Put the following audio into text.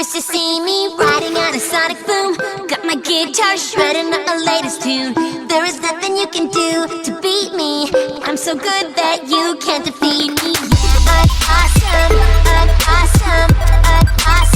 First you see me riding on a sonic boom, got my guitar shredding up the latest tune. There is nothing you can do to beat me. I'm so good that you can't defeat me. Yeah, I'm awesome, I'm awesome, I'm awesome.